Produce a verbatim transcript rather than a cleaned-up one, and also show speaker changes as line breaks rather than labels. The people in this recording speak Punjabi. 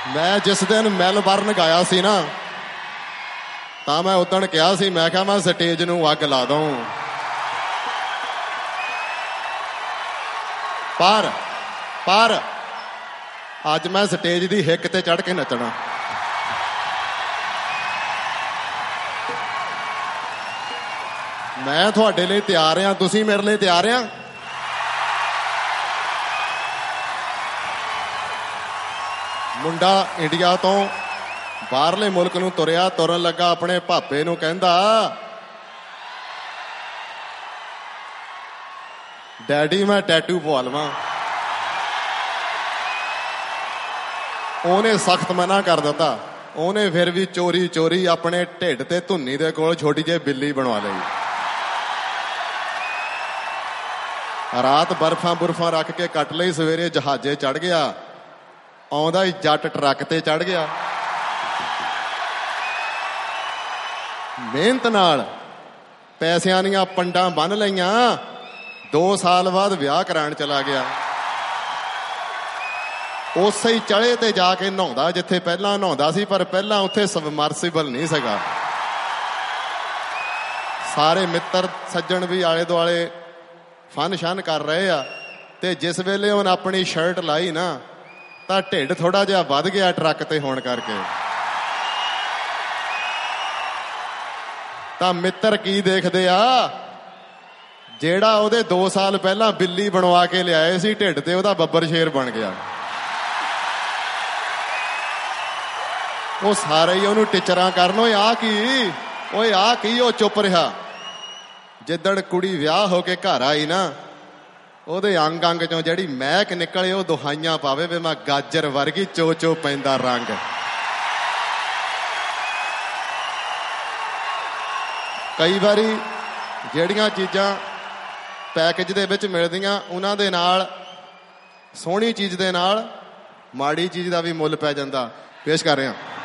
ਮੈਂ ਜਿਸ ਦਿਨ ਮੈਲਬਰਨ ਗਾਇਆ ਸੀ ਨਾ, ਤਾਂ ਮੈਂ ਉਦਣ ਕਿਹਾ ਸੀ, ਮੈਂ ਕਿਹਾ ਮੈਂ ਸਟੇਜ ਨੂੰ ਅੱਗ ਲਾ ਦਊਂ। ਪਰ ਪਰ ਅੱਜ ਮੈਂ ਸਟੇਜ ਦੀ ਹਿੱਕ ਤੇ ਚੜ੍ਹ ਕੇ ਨੱਚਣਾ। ਮੈਂ ਤੁਹਾਡੇ ਲਈ ਤਿਆਰ ਹਾਂ, ਤੁਸੀਂ ਮੇਰੇ ਲਈ ਤਿਆਰ ਆ? ਮੁੰਡਾ ਇੰਡੀਆ ਤੋਂ ਬਾਹਰਲੇ ਮੁਲਕ ਨੂੰ ਤੁਰਿਆ, ਤੁਰਨ ਲੱਗਾ ਆਪਣੇ ਭਾਪੇ ਨੂੰ ਕਹਿੰਦਾ, ਡੈਡੀ ਮੈਂ ਟੈਟੂ ਪਵਾ ਲਵਾਂ। ਉਹਨੇ ਸਖਤ ਮਨਾ ਕਰ ਦਿੱਤਾ। ਉਹਨੇ ਫਿਰ ਵੀ ਚੋਰੀ ਚੋਰੀ ਆਪਣੇ ਢਿੱਡ ਤੇ ਧੁੰਨੀ ਦੇ ਕੋਲ ਛੋਟੀ ਜਿਹੀ ਬਿੱਲੀ ਬਣਵਾ ਲਈ। ਰਾਤ ਬਰਫਾਂ ਬੁਰਫਾਂ ਰੱਖ ਕੇ ਕੱਟ ਲਈ, ਸਵੇਰੇ ਜਹਾਜ਼ੇ ਚੜ੍ਹ ਗਿਆ। ਆਉਂਦਾ ਹੀ ਜੱਟ ਟਰੱਕ ਤੇ ਚੜ੍ਹ ਗਿਆ। ਮਿਹਨਤ ਨਾਲ ਪੈਸਿਆਂ ਦੀਆਂ ਪੰਡਾਂ ਬੰਨ੍ਹ ਲਈਆਂ। ਦੋ ਸਾਲ ਬਾਅਦ ਵਿਆਹ ਕਰਾਉਣ ਚਲਾ ਗਿਆ। ਉਸੇ ਹੀ ਚੜੇ ਤੇ ਜਾ ਕੇ ਨਹਾਉਂਦਾ ਜਿੱਥੇ ਪਹਿਲਾਂ ਨਹਾਉਂਦਾ ਸੀ, ਪਰ ਪਹਿਲਾਂ ਉੱਥੇ ਸਬਮਰਸੀਬਲ ਨਹੀਂ ਸੀਗਾ। ਸਾਰੇ ਮਿੱਤਰ ਸੱਜਣ ਵੀ ਆਲੇ ਦੁਆਲੇ ਫਨ ਸ਼ਨ ਕਰ ਰਹੇ ਆ, ਤੇ ਜਿਸ ਵੇਲੇ ਉਹਨੇ ਆਪਣੀ ਸ਼ਰਟ ਲਾਈ ਨਾ, ਤਾਂ ਢਿੱਡ ਥੋੜਾ ਜਿਹਾ ਵੱਧ ਗਿਆ ਟਰੱਕ ਤੇ ਹੋਣ ਕਰਕੇ। ਤਾਂ ਮਿੱਤਰ ਕੀ ਦੇਖਦੇ ਆ, ਜਿਹੜਾ ਉਹਦੇ ਦੋ ਸਾਲ ਪਹਿਲਾਂ ਬਿੱਲੀ ਬਣਵਾ ਕੇ ਲਿਆਏ ਸੀ ਢਿੱਡ ਤੇ, ਉਹਦਾ ਬੱਬਰ ਸ਼ੇਰ ਬਣ ਗਿਆ। ਉਹ ਸਾਰੇ ਹੀ ਉਹਨੂੰ ਟਿਚਰਾਂ ਕਰਨ, ਓਏ ਆ ਕੀ, ਓਏ ਆ ਕੀ। ਉਹ ਚੁੱਪ ਰਿਹਾ। ਜਿੱਦਣ ਕੁੜੀ ਵਿਆਹ ਹੋ ਕੇ ਘਰ ਆਈ ਨਾ, ਉਹਦੇ ਅੰਗ ਅੰਗ ਚੋਂ ਜਿਹੜੀ ਮਹਿਕ ਨਿਕਲੇ, ਉਹ ਦੁਹਾਈਆਂ ਪਾਵੇ ਵੀ ਮੈਂ ਗਾਜਰ ਵਰਗੀ ਚੋ ਚੋ ਪੈਂਦਾ ਰੰਗ। ਕਈ ਵਾਰੀ ਜਿਹੜੀਆਂ ਚੀਜ਼ਾਂ ਪੈਕੇਜ ਦੇ ਵਿੱਚ ਮਿਲਦੀਆਂ, ਉਹਨਾਂ ਦੇ ਨਾਲ, ਸੋਹਣੀ ਚੀਜ਼ ਦੇ ਨਾਲ ਮਾੜੀ ਚੀਜ਼ ਦਾ ਵੀ ਮੁੱਲ ਪੈ ਜਾਂਦਾ। ਪੇਸ਼ ਕਰ ਰਹੇ ਹਾਂ।